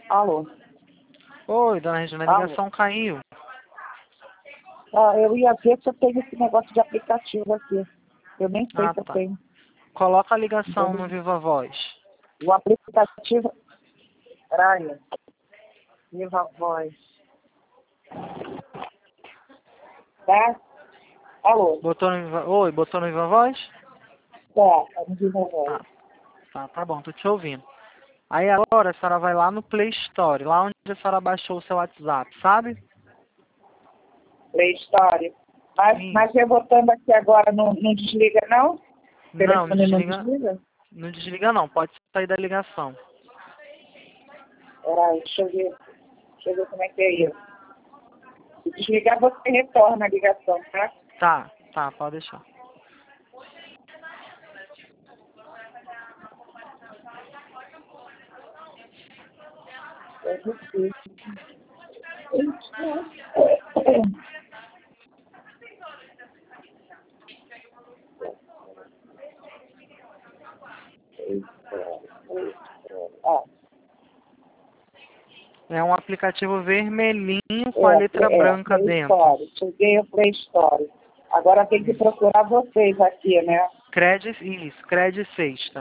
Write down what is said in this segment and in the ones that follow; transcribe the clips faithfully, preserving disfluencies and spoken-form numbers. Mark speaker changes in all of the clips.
Speaker 1: Alô?
Speaker 2: Oi, dona Regina, a
Speaker 1: Alô?
Speaker 2: ligação caiu.
Speaker 1: Ah, eu ia ver se eu tenho esse negócio de aplicativo aqui. Eu nem sei
Speaker 2: Ah,
Speaker 1: se eu
Speaker 2: tá.
Speaker 1: tenho.
Speaker 2: Coloca a ligação
Speaker 1: Entendeu?
Speaker 2: no Viva Voz.
Speaker 1: O aplicativo... Peraí. Viva Voz. Tá? Alô?
Speaker 2: Botou no Viva... Oi, botou no Viva Voz?
Speaker 1: Tá, é no Viva Voz.
Speaker 2: Tá, tá, tá bom, tô te ouvindo. Aí agora a senhora vai lá no Play Store, lá onde a senhora baixou o seu WhatsApp, sabe?
Speaker 1: Play Store. Mas,
Speaker 2: Isso.
Speaker 1: mas eu botando aqui agora, não, não desliga, não? O
Speaker 2: Não, não
Speaker 1: telefone não
Speaker 2: desliga,
Speaker 1: desliga?
Speaker 2: não desliga não, pode sair da ligação.
Speaker 1: Peraí, deixa eu ver. Deixa eu ver como é que é isso. Se desligar, você retorna a ligação, tá?
Speaker 2: Tá, tá, pode deixar.
Speaker 1: É difícil. Ó,
Speaker 2: É um aplicativo vermelhinho com a
Speaker 1: é,
Speaker 2: letra
Speaker 1: é,
Speaker 2: branca
Speaker 1: Play
Speaker 2: dentro.
Speaker 1: Store. Cheguei ao Play Store. Agora tem que procurar vocês aqui, né?
Speaker 2: Cred, isso, Cred Sexta.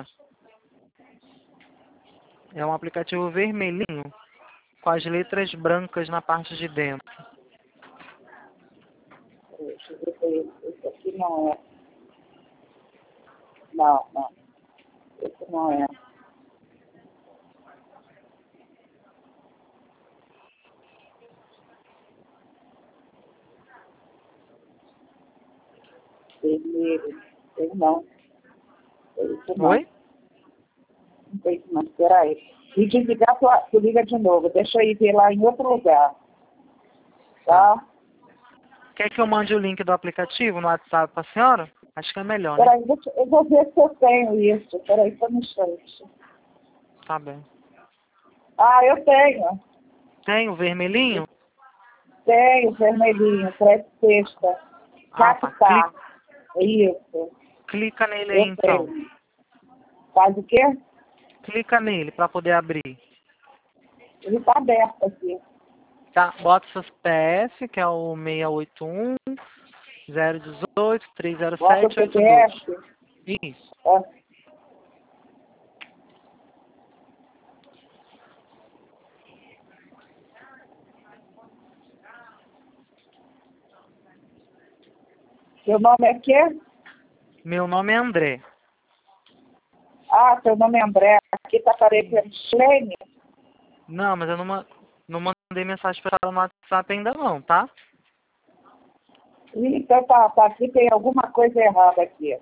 Speaker 2: É um aplicativo vermelhinho com as letras brancas na parte de dentro.
Speaker 1: Deixa eu ver se esse aqui não é. Não, não. Esse não é. Vermelho. Esse não. Esse não.
Speaker 2: Oi?
Speaker 1: Não tem isso não. Espera aí. E desligar, tu, tu liga de novo. Deixa eu ir ver lá em outro lugar. Tá?
Speaker 2: Quer que eu mande o link do aplicativo no WhatsApp para a senhora? Acho que é melhor, né?
Speaker 1: Espera aí, deixa- eu vou ver se eu tenho isso. Espera aí, só um instante.
Speaker 2: Tá bem.
Speaker 1: Ah, eu tenho.
Speaker 2: Tem o vermelhinho?
Speaker 1: Tenho, vermelhinho, pré sexta.
Speaker 2: Ah, tá.
Speaker 1: Captar.
Speaker 2: Clica,
Speaker 1: Isso.
Speaker 2: clica nele aí,
Speaker 1: Eu
Speaker 2: então.
Speaker 1: tenho. Faz o quê?
Speaker 2: Clica nele para poder abrir.
Speaker 1: Ele está aberto aqui.
Speaker 2: Tá? Bota seu C P F, que é o seis oito um, zero um oito, três zero
Speaker 1: Bota o
Speaker 2: sete oito dois.
Speaker 1: C P F.
Speaker 2: Isso.
Speaker 1: Ó. Seu nome é quê?
Speaker 2: Meu nome é André.
Speaker 1: Ah, seu nome é André. Aqui está aparecendo Slene.
Speaker 2: Não, mas eu não, ma- não mandei mensagem para ela no WhatsApp ainda não, tá?
Speaker 1: Então tá, tá aqui, tem alguma coisa errada aqui.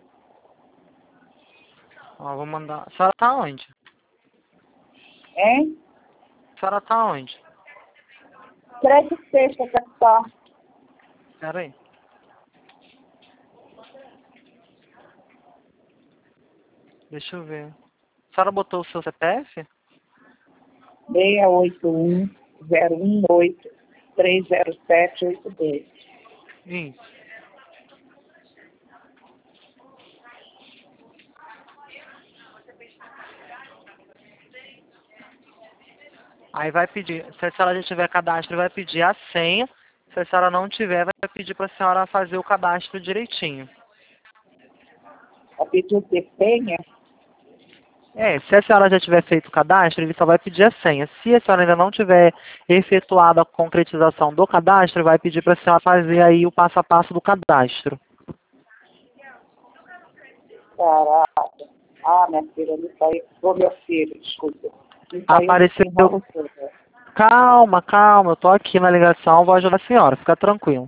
Speaker 2: Ó, vou mandar. A senhora tá onde?
Speaker 1: Hein?
Speaker 2: A senhora tá onde?
Speaker 1: Crédito sexta, capital.
Speaker 2: Pera aí. Deixa eu ver. A senhora botou o seu C P F?
Speaker 1: seis oito um, zero um oito, três zero sete oito dois.
Speaker 2: Isso. Aí vai pedir, se a senhora já tiver cadastro, vai pedir a senha. Se a senhora não tiver, vai pedir para a senhora fazer o cadastro direitinho.
Speaker 1: A pedir o senha?
Speaker 2: É, se a senhora já tiver feito o cadastro, ele só vai pedir a senha. Se a senhora ainda não tiver efetuado a concretização do cadastro, vai pedir para a senhora fazer aí o passo a passo do cadastro.
Speaker 1: Caraca. Ah, minha filha, me saiu. Ô, meu filho, desculpa. Me saiu
Speaker 2: Apareceu.
Speaker 1: enrolo tudo.
Speaker 2: Calma, calma, eu tô aqui na ligação, vou ajudar a senhora, fica tranquilo.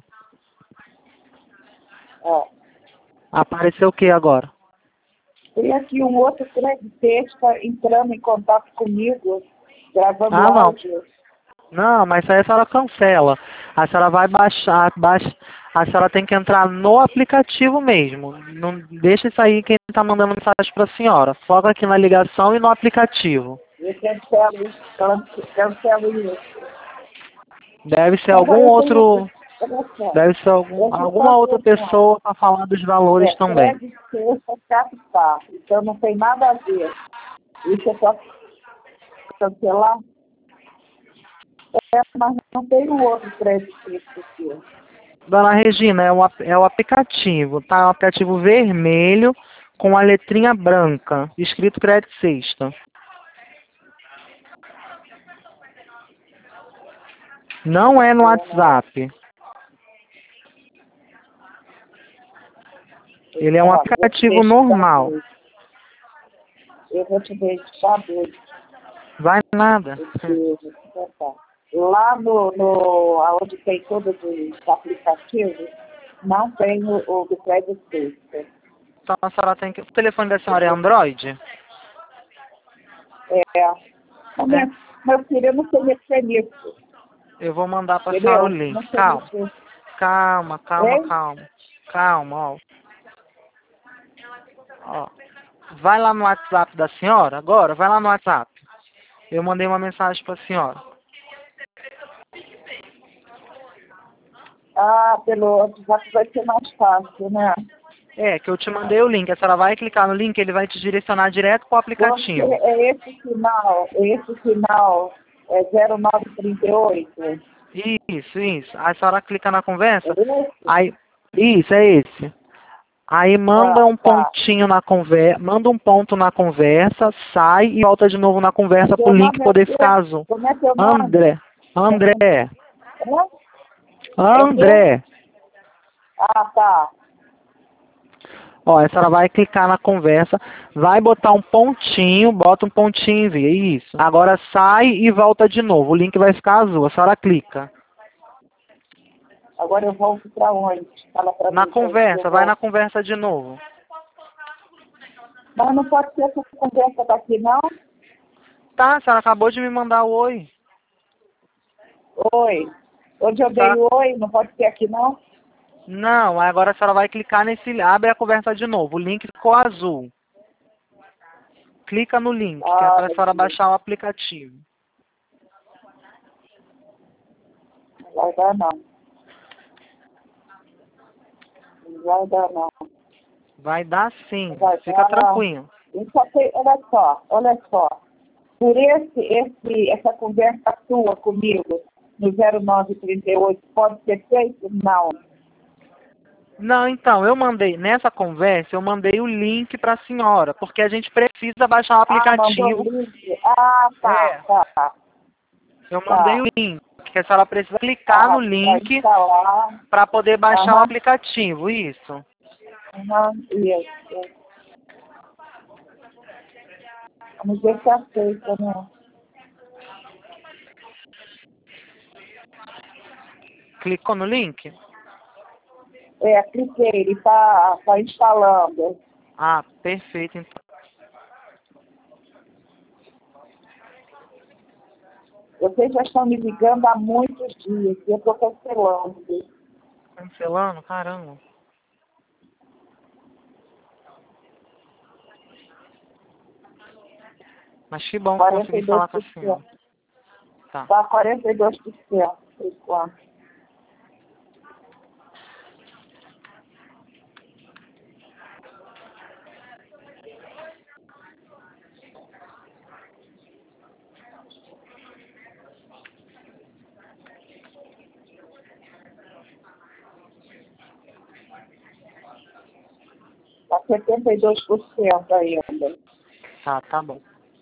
Speaker 1: Ó.
Speaker 2: Apareceu o que agora?
Speaker 1: Tem aqui um outro creditista entrando em contato comigo, gravando
Speaker 2: Ah, não.
Speaker 1: áudio.
Speaker 2: Não, mas isso aí a senhora cancela. A senhora vai baixar, baixa, a senhora tem que entrar no aplicativo mesmo. Não deixa isso aí quem está mandando mensagem para a senhora. Foca aqui na ligação e no aplicativo.
Speaker 1: Eu cancelo isso, cance- cancelo isso.
Speaker 2: Deve ser
Speaker 1: Mas
Speaker 2: algum
Speaker 1: aí eu
Speaker 2: outro,
Speaker 1: tenho olha só,
Speaker 2: deve ser algum,
Speaker 1: esse
Speaker 2: alguma outra
Speaker 1: patrocínio
Speaker 2: pessoa para falar dos valores
Speaker 1: é
Speaker 2: também.
Speaker 1: crédito sexta capital, então não tem nada a ver. Isso eu posso cancelar? É, mas não tem um outro crédito aqui.
Speaker 2: Dona Regina, é o, ap- é o aplicativo, tá? É um aplicativo vermelho com a letrinha branca, escrito Crédito Sexta. Não é no WhatsApp. Ele é um
Speaker 1: Ó, vou te
Speaker 2: aplicativo
Speaker 1: deixar
Speaker 2: normal.
Speaker 1: doido. Eu vou te deixar doido.
Speaker 2: Vai nada.
Speaker 1: Porque, tá. Lá no, no, onde tem todos os aplicativos, não tem o, o do crédito sexta.
Speaker 2: Então a senhora tem que... O telefone da senhora é Android?
Speaker 1: É. Mas,
Speaker 2: É.
Speaker 1: minha- meu filho, eu não sei mexer nisso.
Speaker 2: Eu vou mandar pra senhora o
Speaker 1: Entendeu?
Speaker 2: link.
Speaker 1: Não sei
Speaker 2: Calma,
Speaker 1: mexer.
Speaker 2: calma, calma,
Speaker 1: Hein?
Speaker 2: calma. Calma, ó. Ó. Vai lá no WhatsApp da senhora agora, vai lá no WhatsApp. Eu mandei uma mensagem pra senhora.
Speaker 1: Ah, pelo WhatsApp vai ser mais fácil, né?
Speaker 2: É, que eu te mandei o link. A senhora vai clicar no link, ele vai te direcionar direto pro
Speaker 1: Porque
Speaker 2: aplicativo.
Speaker 1: é esse final, é esse final é zero nove trinta e oito.
Speaker 2: Isso, isso. Aí a senhora clica na conversa,
Speaker 1: É esse?
Speaker 2: aí... Isso, é esse. Aí manda
Speaker 1: Ah,
Speaker 2: um
Speaker 1: tá.
Speaker 2: pontinho na conversa, manda um ponto na conversa, sai e volta de novo na conversa pro
Speaker 1: Seu
Speaker 2: link
Speaker 1: nome é
Speaker 2: poder
Speaker 1: quê?
Speaker 2: ficar azul.
Speaker 1: Como é teu nome?
Speaker 2: André, André,
Speaker 1: É? É quê?
Speaker 2: André.
Speaker 1: Ah, tá.
Speaker 2: Ó, a senhora vai clicar na conversa, vai botar um pontinho, bota um pontinho e envia. Isso. Agora sai e volta de novo. O link vai ficar azul. A senhora clica.
Speaker 1: Agora eu volto pra onde? Fala pra
Speaker 2: Na
Speaker 1: mim. pra onde eu
Speaker 2: conversa, vai
Speaker 1: volto.
Speaker 2: na conversa de novo.
Speaker 1: Mas não pode ser essa conversa daqui, não?
Speaker 2: Tá, a senhora acabou de me mandar o oi.
Speaker 1: Oi. Onde eu
Speaker 2: A
Speaker 1: dei
Speaker 2: senhora...
Speaker 1: o oi, não pode ser aqui, não?
Speaker 2: Não, agora a senhora vai clicar nesse. Abre a conversa de novo. O link ficou azul. Clica no link, que é
Speaker 1: Ah,
Speaker 2: para a
Speaker 1: meu
Speaker 2: senhora
Speaker 1: Deus.
Speaker 2: baixar o aplicativo.
Speaker 1: Não vai dar, não. Não vai dar, não.
Speaker 2: Vai dar sim,
Speaker 1: Vai
Speaker 2: fica
Speaker 1: dar.
Speaker 2: tranquilo.
Speaker 1: Eu só sei, olha só, olha só. Por esse, esse, essa conversa sua comigo no zero nove trinta e oito pode ser feito? Não.
Speaker 2: Não, então, eu mandei, nessa conversa, eu mandei o link para a senhora, porque a gente precisa baixar o
Speaker 1: Ah, mandou
Speaker 2: aplicativo.
Speaker 1: o link? Ah, tá,
Speaker 2: É,
Speaker 1: tá,
Speaker 2: eu mandei
Speaker 1: tá.
Speaker 2: o link, que a senhora precisa clicar no
Speaker 1: Ah, para
Speaker 2: link
Speaker 1: instalar.
Speaker 2: para poder baixar o
Speaker 1: Aham,
Speaker 2: aplicativo, isso.
Speaker 1: aham, isso. Vamos ver se aceita, né?
Speaker 2: Clicou no link?
Speaker 1: É, cliquei, ele está tá instalando.
Speaker 2: Ah, perfeito, então.
Speaker 1: Vocês já estão me ligando há muitos dias e eu estou cancelando.
Speaker 2: Cancelando? Caramba. Mas que bom que
Speaker 1: quarenta
Speaker 2: consegui
Speaker 1: e dois
Speaker 2: falar com a
Speaker 1: por
Speaker 2: senhora.
Speaker 1: cento.
Speaker 2: Tá.
Speaker 1: Está quarenta e dois por cento por enquanto. Está setenta e dois por cento ainda.
Speaker 2: Tá, tá bom.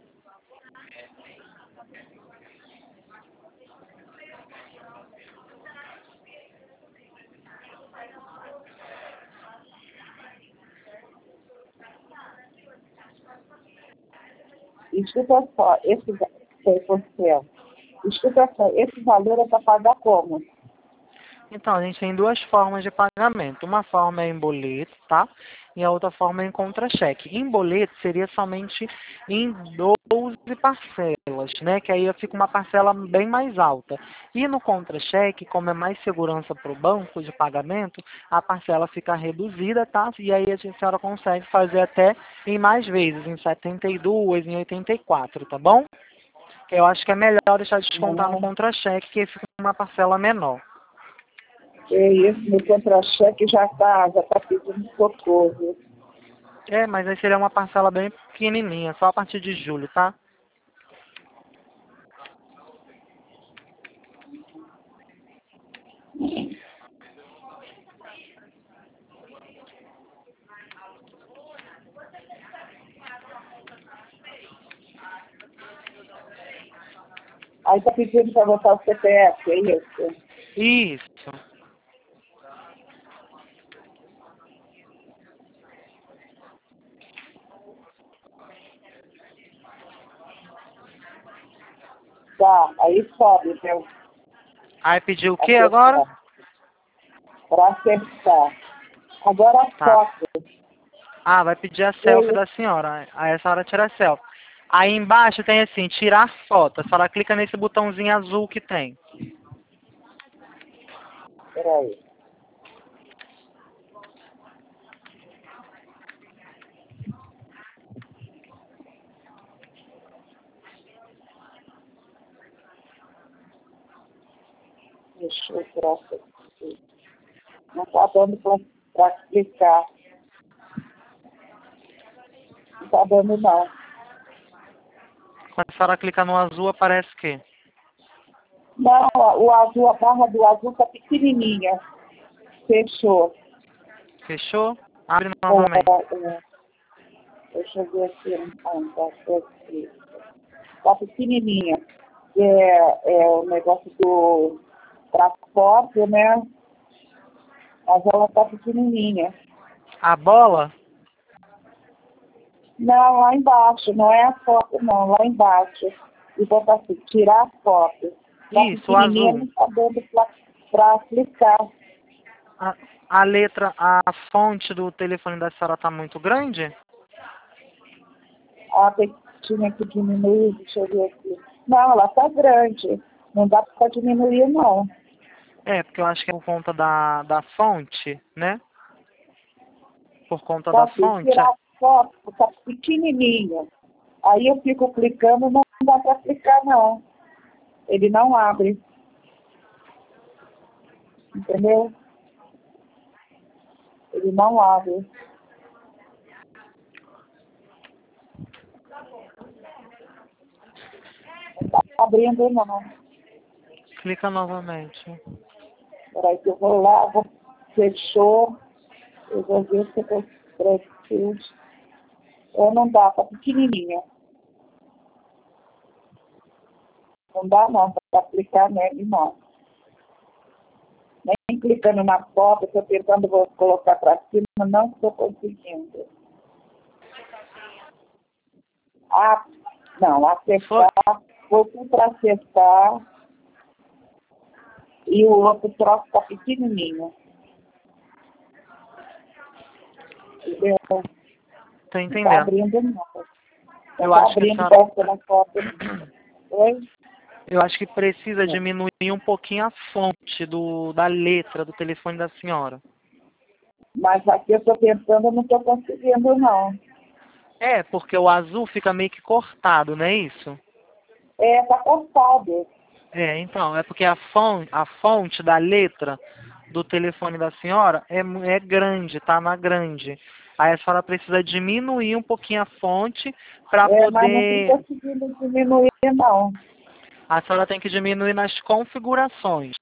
Speaker 1: Escuta só, esse cem por cento. Escuta só, esse valor é para pagar como?
Speaker 2: Então, a gente tem duas formas de pagamento. Uma forma é em boleto, tá? E a outra forma é em contra-cheque. Em boleto seria somente em doze parcelas, né? Que aí fica uma parcela bem mais alta. E no contra-cheque, como é mais segurança para o banco de pagamento, a parcela fica reduzida, tá? E aí a senhora consegue fazer até em mais vezes, em setenta e duas, em oitenta e quatro, tá bom? Que eu acho que é melhor deixar de descontar no
Speaker 1: Não,
Speaker 2: contra-cheque, que fica uma parcela menor.
Speaker 1: é isso, meu contra-cheque já está já tá pedindo socorro.
Speaker 2: É, mas aí seria uma parcela bem pequenininha, só a partir de julho, tá?
Speaker 1: Aí tá pedindo para botar o C P F, é isso?
Speaker 2: Isso.
Speaker 1: Tá, aí sobe, meu.
Speaker 2: Aí pediu o que agora?
Speaker 1: Para acessar. Agora a
Speaker 2: Tá.
Speaker 1: foto.
Speaker 2: Ah, vai pedir a selfie da senhora. Aí a senhora tira a selfie. Aí embaixo tem assim, tirar foto. A senhora clica nesse botãozinho azul que tem.
Speaker 1: Peraí. Deixa eu tirar isso aqui. Não está dando para clicar. Não está dando, não.
Speaker 2: Quando a senhora clica no azul, aparece o quê?
Speaker 1: Não, o azul, a barra do azul está pequenininha. Fechou.
Speaker 2: Fechou? Abre novamente.
Speaker 1: É, é, deixa eu ver aqui. Está pequenininha. É, é o negócio do transporte, né? Mas ela está pequenininha.
Speaker 2: A bola?
Speaker 1: Não, lá embaixo. Não é a foto, não. Lá embaixo. E botar assim, tirar a foto. Tá
Speaker 2: Isso, o
Speaker 1: pequenininha,
Speaker 2: azul.
Speaker 1: não está dando para clicar.
Speaker 2: A, a letra, a fonte do telefone da senhora está muito grande?
Speaker 1: Ah, tem, tinha que diminuir, deixa eu ver aqui. Não, ela está grande. Não dá para diminuir, não.
Speaker 2: É, porque eu acho que é por conta da, da fonte, né? Por conta da
Speaker 1: Só que
Speaker 2: fonte.
Speaker 1: tirar a foto, está pequenininha. Aí eu fico clicando, não dá para clicar, não. Ele não abre. Entendeu? Ele não abre. Não está abrindo, não.
Speaker 2: Clica novamente.
Speaker 1: Peraí que eu vou lá, vou... fechou. Eu vou ver se eu preciso. Ou não dá, está pequenininha. Não dá, não, para clicar nele, não. Nem clicando na foto, estou tentando vou colocar para cima, não estou conseguindo. Ah, não, acessar, vou para acessar e o outro troço está pequenininho. Entendeu?
Speaker 2: Tô
Speaker 1: Não está
Speaker 2: entendendo.
Speaker 1: abrindo, não. Não
Speaker 2: Eu
Speaker 1: está
Speaker 2: acho que a
Speaker 1: abrindo
Speaker 2: senhora...
Speaker 1: para na foto. Oi?
Speaker 2: Eu acho que precisa diminuir um pouquinho a fonte do, da letra do telefone da senhora.
Speaker 1: Mas aqui eu estou tentando, eu não estou conseguindo, não.
Speaker 2: É, porque o azul fica meio que cortado, não é isso?
Speaker 1: É, está cortado.
Speaker 2: É, então, é porque a fonte, a fonte da letra do telefone da senhora é, mu- é grande, tá na grande. Aí a senhora precisa diminuir um pouquinho a fonte para
Speaker 1: É, mas não
Speaker 2: poder...
Speaker 1: estou conseguindo diminuir, não.
Speaker 2: A senhora tem que diminuir nas configurações.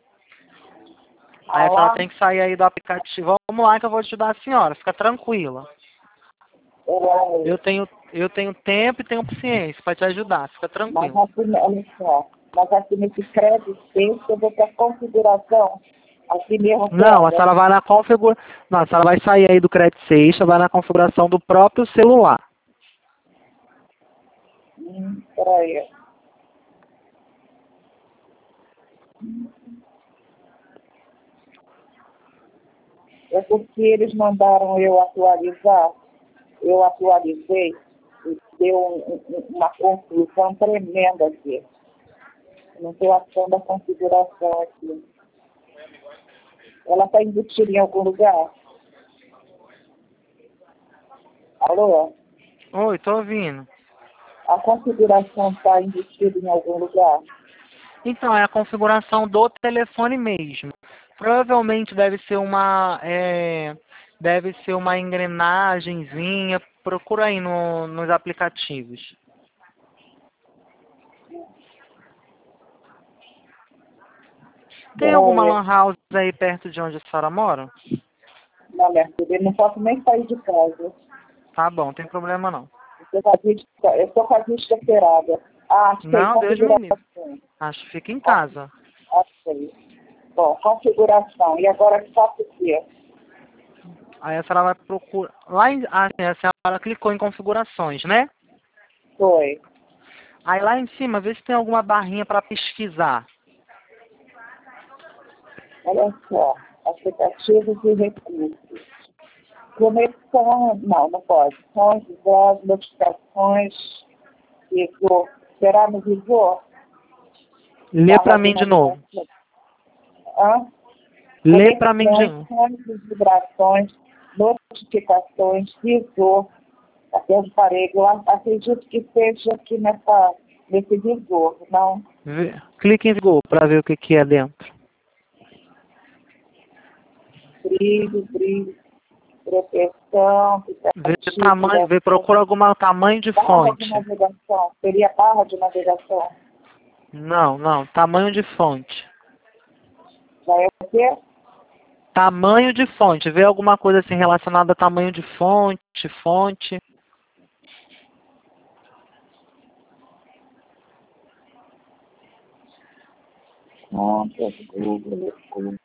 Speaker 2: Aí
Speaker 1: Ah
Speaker 2: a senhora
Speaker 1: lá,
Speaker 2: tem que sair aí do aplicativo. Vamos lá que eu vou ajudar a senhora, fica tranquila.
Speaker 1: é,
Speaker 2: Eu tenho, eu tenho tempo e tenho paciência para te ajudar, fica
Speaker 1: mas
Speaker 2: tranquila.
Speaker 1: aqui, olha só, mas aqui nesse crédito texto eu vou ter a configuração. Aqui mesmo
Speaker 2: Não, a
Speaker 1: pega.
Speaker 2: senhora vai na configuração. Não, a senhora vai sair aí do Credit Station, vai na configuração do próprio celular.
Speaker 1: Hum, peraí. É porque eles mandaram eu atualizar, eu atualizei e deu um- um- uma confusão tremenda aqui. Eu não estou achando a configuração aqui. Ela está embutida em algum lugar? Alô?
Speaker 2: Oi, tô ouvindo.
Speaker 1: A configuração está embutida em algum lugar?
Speaker 2: Então, é a configuração do telefone mesmo. Provavelmente deve ser uma, é, deve ser uma engrenagemzinha. Procura aí no, nos aplicativos. Tem alguma
Speaker 1: Peraí.
Speaker 2: lan house aí perto de onde a senhora mora?
Speaker 1: Não, minha filha, eu não posso nem sair de casa.
Speaker 2: Tá bom, não tem problema não.
Speaker 1: Eu estou com a vista, eu estou com a vista operada. Ah, achei,
Speaker 2: Não, Deus me livre.
Speaker 1: configuração.
Speaker 2: Acho que fica em casa.
Speaker 1: Achei. Bom, configuração. E agora que faço o quê?
Speaker 2: Aí a senhora vai procurar. Lá em. Ah, sim, a senhora clicou em configurações, né?
Speaker 1: Foi.
Speaker 2: Aí lá em cima, vê se tem alguma barrinha para pesquisar.
Speaker 1: Olha só. Aplicativos e recursos. Conexão. Não, não pode. Sons, voz, notificações. Visor. Será no visor?
Speaker 2: Lê para mim de novo.
Speaker 1: Hã?
Speaker 2: Lê para mim de novo.
Speaker 1: Conexões, vibrações, notificações, visor. Até eu parei. Eu acredito que seja aqui nessa, nesse visor, não?
Speaker 2: Vê- Clique em Google para ver o que, que é dentro.
Speaker 1: Brilho, brilho, proteção,
Speaker 2: Vê tamanho, vê, procura algum tamanho de
Speaker 1: barra
Speaker 2: fonte.
Speaker 1: de navegação. Seria barra de navegação.
Speaker 2: Não, não, tamanho de fonte.
Speaker 1: Já é o quê?
Speaker 2: Tamanho de fonte. Vê alguma coisa assim relacionada a tamanho de fonte, fonte.
Speaker 1: Contas, Google, Google.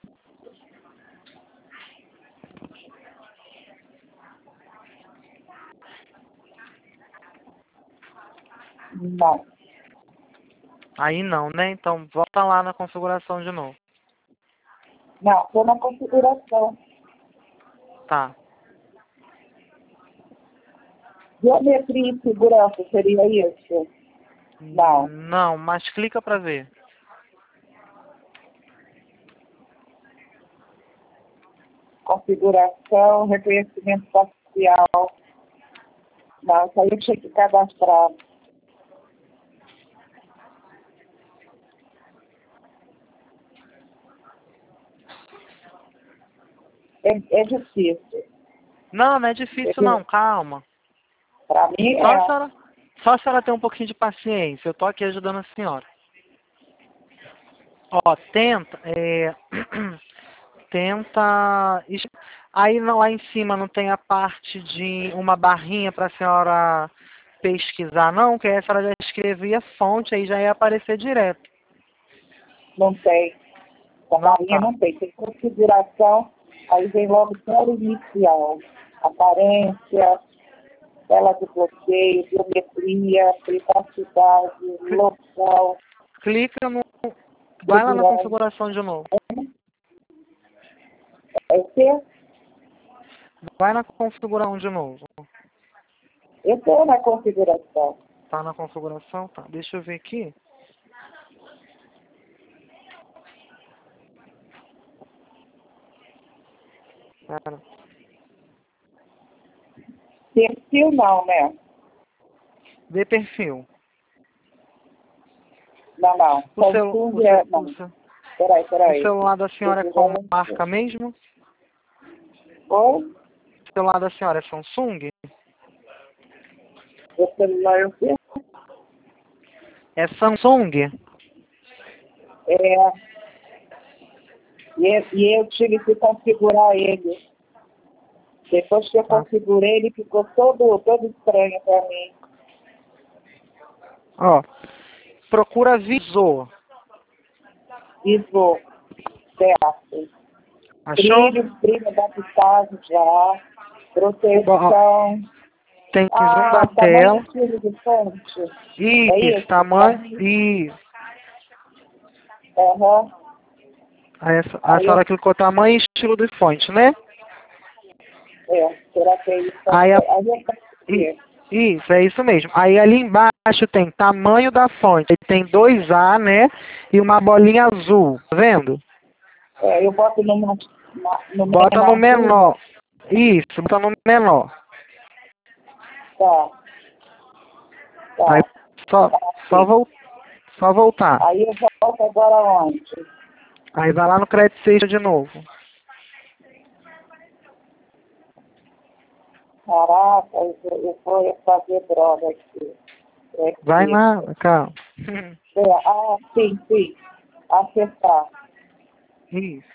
Speaker 1: Não.
Speaker 2: Aí não, né? Então volta lá na configuração de novo.
Speaker 1: Não, estou na configuração.
Speaker 2: Tá.
Speaker 1: Geometria e segurança, seria isso? Não.
Speaker 2: Não, mas clica para ver.
Speaker 1: Configuração, reconhecimento facial. Não, isso aí eu tinha que cadastrar. É, é difícil.
Speaker 2: Não, não é difícil não, calma.
Speaker 1: Para mim
Speaker 2: Só a
Speaker 1: é.
Speaker 2: senhora, só a senhora ter um pouquinho de paciência. Eu tô aqui ajudando a senhora. Ó, tenta, é, tenta. es- Aí não- lá em cima não tem a parte de uma barrinha para a senhora pesquisar, não, que aí a senhora já escrevia fonte, aí já ia aparecer direto.
Speaker 1: Não tem. A
Speaker 2: Não
Speaker 1: barrinha
Speaker 2: tá.
Speaker 1: não tem. Tem configuração, aí vem logo tela inicial. Aparência, tela de bloqueio, biometria, privacidade,
Speaker 2: Cli-
Speaker 1: local,
Speaker 2: Clica no. Vai lá na
Speaker 1: segurança.
Speaker 2: configuração de novo.
Speaker 1: É o quê?
Speaker 2: Vai na configuração de novo.
Speaker 1: Eu estou na configuração.
Speaker 2: Tá na configuração? Tá. Deixa eu ver aqui. Pera.
Speaker 1: Perfil não, né?
Speaker 2: Vê perfil.
Speaker 1: Não, não.
Speaker 2: O, celu, o,
Speaker 1: Samsung é.
Speaker 2: cel, o,
Speaker 1: Não.
Speaker 2: ce-
Speaker 1: Peraí,
Speaker 2: o
Speaker 1: peraí.
Speaker 2: celular da senhora é qual marca mesmo?
Speaker 1: Oi?
Speaker 2: O celular da senhora é Samsung?
Speaker 1: O celular é o quê?
Speaker 2: É Samsung?
Speaker 1: É. E, e eu tive que configurar ele. Depois que eu
Speaker 2: Tá.
Speaker 1: configurei, ele ficou todo, todo estranho para mim.
Speaker 2: Ó, procura visor.
Speaker 1: Visor, certo.
Speaker 2: Achou?
Speaker 1: Brilho, brilho adaptado já.
Speaker 2: Bom, ó,
Speaker 1: Proteção.
Speaker 2: tem zoom da
Speaker 1: Ah, tamanho
Speaker 2: tela.
Speaker 1: de estilo de fonte. É
Speaker 2: Isso,
Speaker 1: isso?
Speaker 2: tamanho. Isso.
Speaker 1: Aham.
Speaker 2: Aí essa- a
Speaker 1: Aí eu,
Speaker 2: senhora clicou tamanho e estilo de fonte, né?
Speaker 1: é, será que é isso
Speaker 2: Aí, a,
Speaker 1: também? Aí eu faço o
Speaker 2: i-
Speaker 1: quê?
Speaker 2: isso, é isso mesmo. Aí ali embaixo tem tamanho da fonte. Aí tem dois A, né? E uma bolinha azul. Tá vendo?
Speaker 1: É, eu boto no, na- no
Speaker 2: Bota no
Speaker 1: menor.
Speaker 2: menor. Isso, bota no menor.
Speaker 1: Tá,
Speaker 2: Aí
Speaker 1: tá.
Speaker 2: só,
Speaker 1: Tá
Speaker 2: só,
Speaker 1: assim.
Speaker 2: vol, só voltar.
Speaker 1: Aí eu volto agora onde?
Speaker 2: Aí vai lá no Credit Station de novo.
Speaker 1: Caraca, eu, eu vou fazer droga aqui. É
Speaker 2: Vai
Speaker 1: que,
Speaker 2: lá, calma.
Speaker 1: é, ah, sim, sim. Acessar.
Speaker 2: Isso.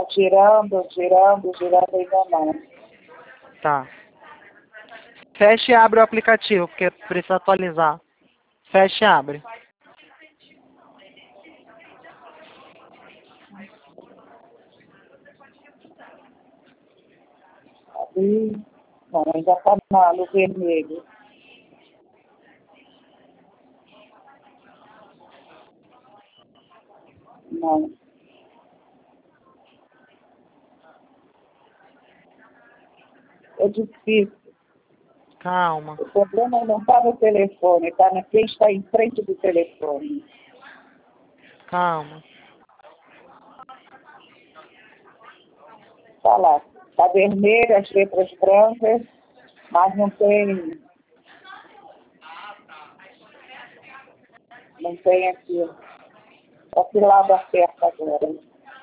Speaker 1: girando, girando, girando, ainda não.
Speaker 2: Tá. Fecha e abre o aplicativo, porque precisa atualizar. Fecha e abre.
Speaker 1: Abri. Não, ainda está no vermelho. Não. É difícil.
Speaker 2: Calma.
Speaker 1: O problema não está no telefone, está na quem está em frente do telefone.
Speaker 2: Calma.
Speaker 1: Está lá. Está vermelho, as letras brancas, mas não tem. Não tem aqui. Para que lado aperta agora?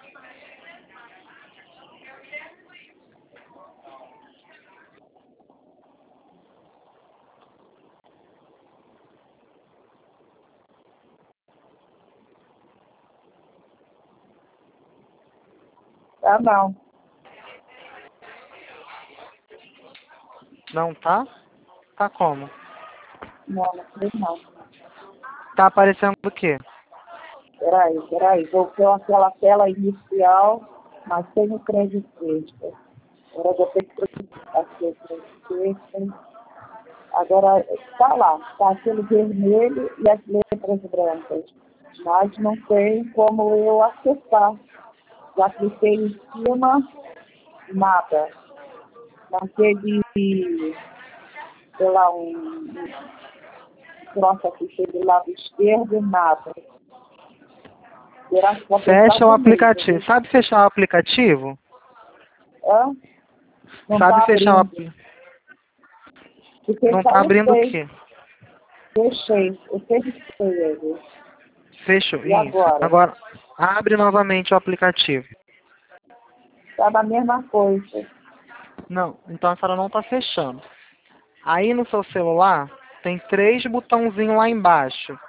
Speaker 1: Ah, não.
Speaker 2: Não tá? Tá como?
Speaker 1: Não, não sei não.
Speaker 2: Tá aparecendo o quê?
Speaker 1: Peraí, peraí. Voltou aquela tela inicial, mas sem o crédito extra. Agora eu vou ter que aqui o crédito extra. Agora, está lá. Está aquele vermelho e as letras brancas. Mas não tem como eu acessar. Já cliquei em cima, nada. Naquele, sei lá, um troço aqui do lado esquerdo, nada. Será que vou
Speaker 2: Fecha o
Speaker 1: pensar
Speaker 2: aplicativo.
Speaker 1: comigo?
Speaker 2: Sabe fechar o aplicativo?
Speaker 1: Hã? Não
Speaker 2: Sabe
Speaker 1: está
Speaker 2: fechar o
Speaker 1: abrindo.
Speaker 2: aplicativo?
Speaker 1: Porque
Speaker 2: Não
Speaker 1: só
Speaker 2: tá
Speaker 1: eu
Speaker 2: abrindo o
Speaker 1: sei.
Speaker 2: quê?
Speaker 1: Fechei. Eu sempre sei ele.
Speaker 2: Fechou.
Speaker 1: E
Speaker 2: Isso.
Speaker 1: agora?
Speaker 2: Agora, abre novamente o aplicativo.
Speaker 1: Está na mesma coisa.
Speaker 2: Não, então a senhora não tá fechando. Aí no seu celular, tem três botãozinhos lá embaixo.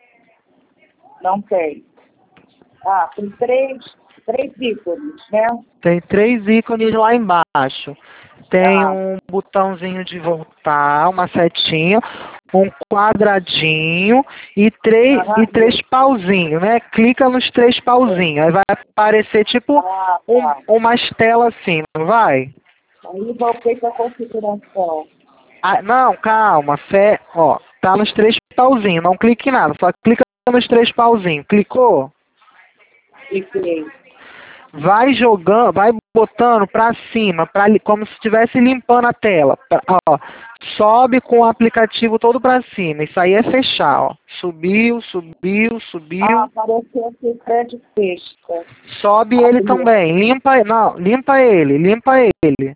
Speaker 1: Não tem. Ah, tem três, três ícones, né?
Speaker 2: Tem três ícones lá embaixo. Tem
Speaker 1: Ah,
Speaker 2: um botãozinho de voltar, uma setinha, um quadradinho e três,
Speaker 1: aham,
Speaker 2: e três
Speaker 1: isso.
Speaker 2: pauzinhos, né? Clica nos três pauzinhos. Aí vai aparecer tipo
Speaker 1: Ah,
Speaker 2: um,
Speaker 1: tá.
Speaker 2: umas telas assim, não vai?
Speaker 1: Aí voltei para a configuração.
Speaker 2: Ah, não, calma, fé, ó, tá nos três pauzinhos, não clique em nada, só clica nos três pauzinhos. Clicou?
Speaker 1: Cliquei.
Speaker 2: Vai jogando, vai botando pra cima, pra, li- como se estivesse limpando a tela. Pra- ó, sobe com o aplicativo todo pra cima. Isso aí é fechar, ó. Subiu, subiu,
Speaker 1: Ah,
Speaker 2: subiu.
Speaker 1: apareceu aqui crédito texto.
Speaker 2: Sobe ele
Speaker 1: Abriu.
Speaker 2: também. Limpa, não, limpa ele, limpa ele.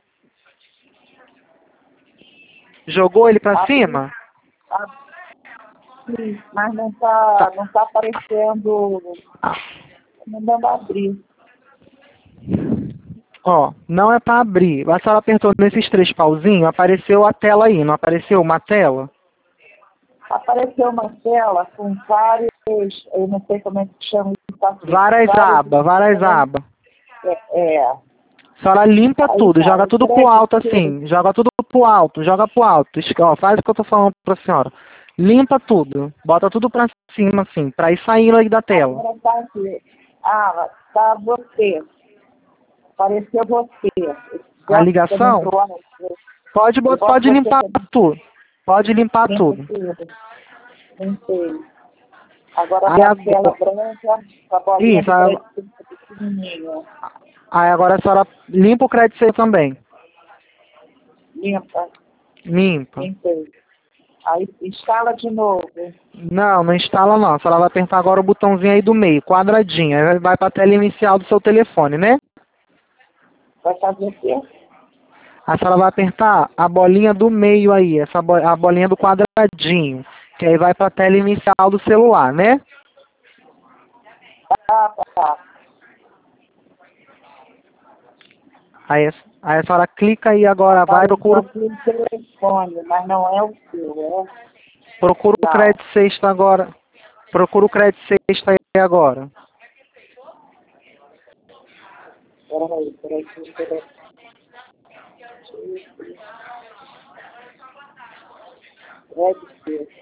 Speaker 2: Jogou ele pra
Speaker 1: Abriu.
Speaker 2: cima?
Speaker 1: Sim, mas não
Speaker 2: Tá.
Speaker 1: está não tá aparecendo, não dando abrir.
Speaker 2: Ó, não é pra abrir. A senhora apertou nesses três pauzinhos, apareceu a tela aí, não apareceu uma tela?
Speaker 1: Apareceu uma tela com vários, eu não sei como é que chama isso aqui, com
Speaker 2: Várias
Speaker 1: vários,
Speaker 2: abas, várias abas.
Speaker 1: é, é,
Speaker 2: A senhora limpa
Speaker 1: aí
Speaker 2: tudo,
Speaker 1: tá,
Speaker 2: joga
Speaker 1: o
Speaker 2: tudo pro
Speaker 1: crédito,
Speaker 2: alto assim, joga tudo pro alto, joga pro alto. Esque- Ó, faz o que eu tô falando pra senhora. Limpa tudo, bota tudo pra cima assim, pra ir saindo aí da tela.
Speaker 1: agora tá aqui, ah, tá você, apareceu você,
Speaker 2: A
Speaker 1: bota também
Speaker 2: ligação,
Speaker 1: pro alto,
Speaker 2: pode,
Speaker 1: eu
Speaker 2: bot-
Speaker 1: boto
Speaker 2: pode
Speaker 1: você
Speaker 2: limpar
Speaker 1: também,
Speaker 2: tudo, pode limpar
Speaker 1: limpo
Speaker 2: tudo.
Speaker 1: tudo, limpei. Agora
Speaker 2: Aí
Speaker 1: tá a tela
Speaker 2: agora,
Speaker 1: branca, com a bolinha
Speaker 2: isso,
Speaker 1: do
Speaker 2: aí
Speaker 1: crédito pequenininha,
Speaker 2: aí agora a senhora limpa o crédito seu também.
Speaker 1: limpa,
Speaker 2: Limpa.
Speaker 1: limpei. Aí instala de novo.
Speaker 2: Não, não instala não. A senhora vai apertar agora o botãozinho aí do meio, quadradinho. Aí vai pra tela inicial do seu telefone, né?
Speaker 1: Vai fazer o quê?
Speaker 2: A senhora vai apertar a bolinha do meio aí, essa bo a bolinha do quadradinho. Que aí vai pra tela inicial do celular, né?
Speaker 1: Ah, tá.
Speaker 2: Aí, aí a senhora clica aí agora, vai,
Speaker 1: Apareceu
Speaker 2: procura,
Speaker 1: aqui o telefone, mas não é o seu, é?
Speaker 2: procura o
Speaker 1: Não.
Speaker 2: crédito sexta agora. Procura o crédito sexta aí agora.
Speaker 1: Peraí, peraí, peraí. Pode ser.